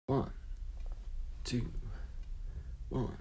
One, two, one.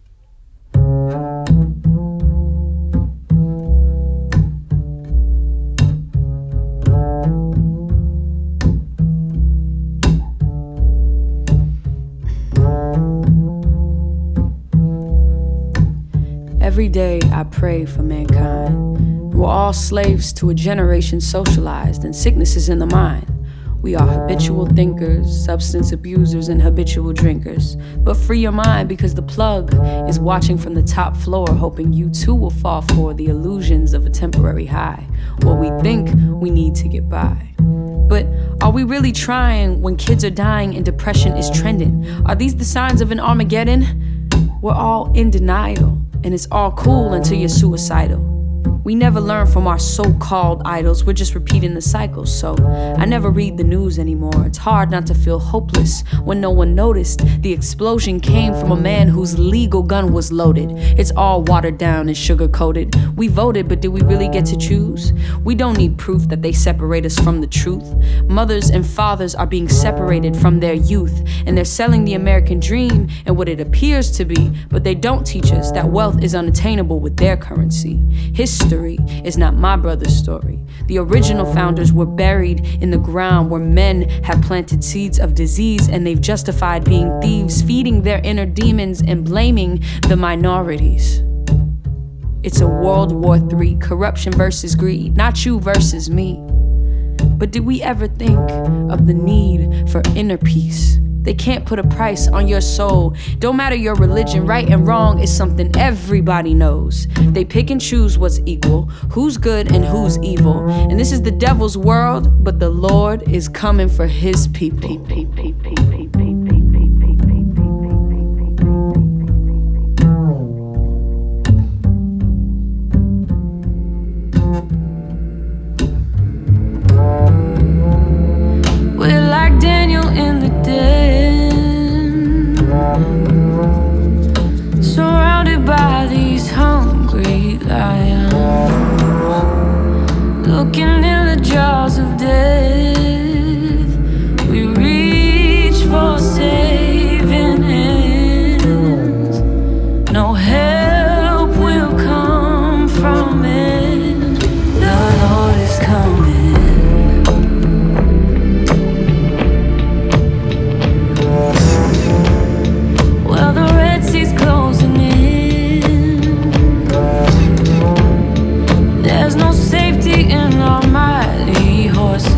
Every day I pray for mankind. We're all slaves to a generation socialized, and sickness is in the mind. We are habitual thinkers, substance abusers, and habitual drinkers. But free your mind, because the plug is watching from the top floor, hoping you too will fall for the illusions of a temporary high, what we think we need to get by. But are we really trying when kids are dying and depression is trending? Are these the signs of an Armageddon? We're all in denial, and it's all cool until you're suicidal. We never learn from our so-called idols, we're just repeating the cycles. So I never read the news anymore. It's hard not to feel hopeless when no one noticed the explosion came from a man whose legal gun was loaded. It's all watered down and sugar-coated. We voted, but did we really get to choose? We don't need proof that they separate us from the truth. Mothers and fathers are being separated from their youth, and they're selling the American dream and what it appears to be, but they don't teach us that wealth is unattainable with their currency. History is not my brother's story. The original founders were buried in the ground where men have planted seeds of disease, and they've justified being thieves, feeding their inner demons and blaming the minorities. It's a World War III, corruption versus greed, not you versus me. But did we ever think of the need for inner peace? They can't put a price on your soul. Don't matter your religion, right and wrong is something everybody knows. They pick and choose what's equal, who's good and who's evil. And this is the devil's world, but the Lord is coming for his people. We're like Daniel in the den, surrounded by these hungry lions, looking in the jaws of death. We reach for saving hands. No help will come from it. The Lord is coming. Well, the Red Sea's closing in. There's no safety in our mighty horses.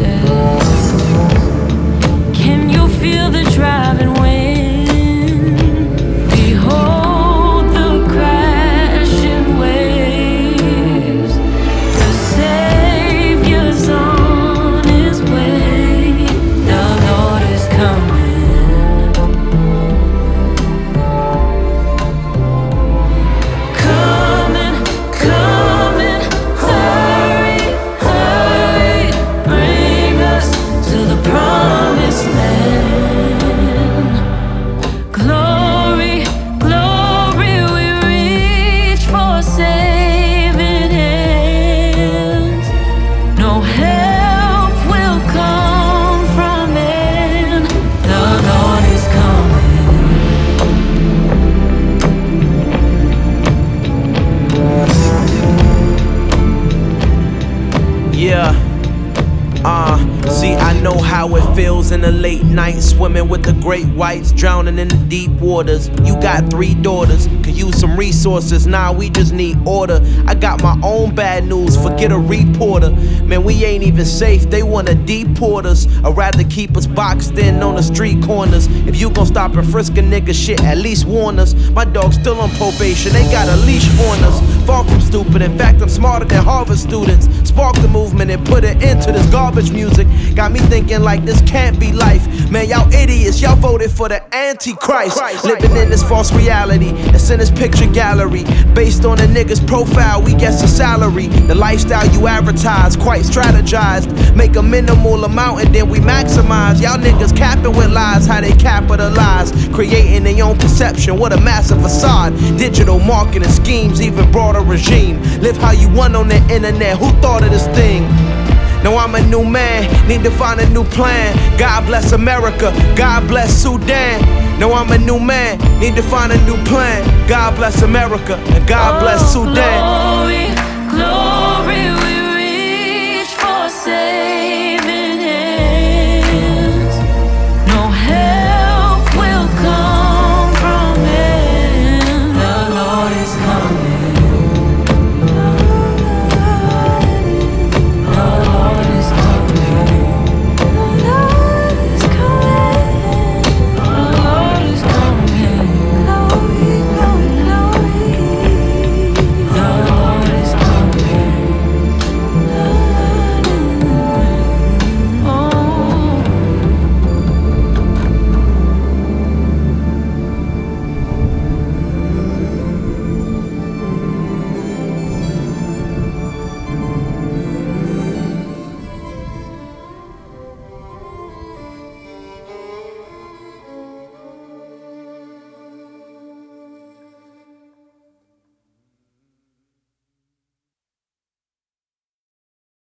Can you feel the driving wind? Behold the crashing waves. The Savior's on his way. The Lord is coming. Coming, coming, hurry, hurry, bring us to the promised land. Glory, glory, we reach for saving hands. No help will come from man. The Lord is coming. Yeah. See, I know how it feels in the late night, swimming with the great whites, drowning in the deep waters. You got 3 daughters, could use some resources. Nah, we just need order. I got my own bad news, forget a reporter. Man, we ain't even safe, they wanna deport us. I'd rather keep us boxed in on the street corners. If you gon' stop and frisk a nigga shit, at least warn us. My dog's still on probation, they got a leash on us. Far from stupid, in fact I'm smarter than Harvard students. Spark the movement and put an end to this garbage music. Got me thinking like this can't be life. Man, y'all idiots, y'all voted for the Antichrist. Living in this false reality, it's in this picture gallery. Based on a nigga's profile, we guess a salary. The lifestyle you advertise, quite strategized. Make a minimal amount and then we maximize. Y'all niggas capping with lies, how they capitalize. Creating their own perception, what a massive facade. Digital marketing schemes, even broader regime. Live how you want on the internet, who thought of this thing? Now I'm a new man, need to find a new plan. God bless America, God bless Sudan. Now I'm a new man, need to find a new plan. God bless America, and God bless Sudan.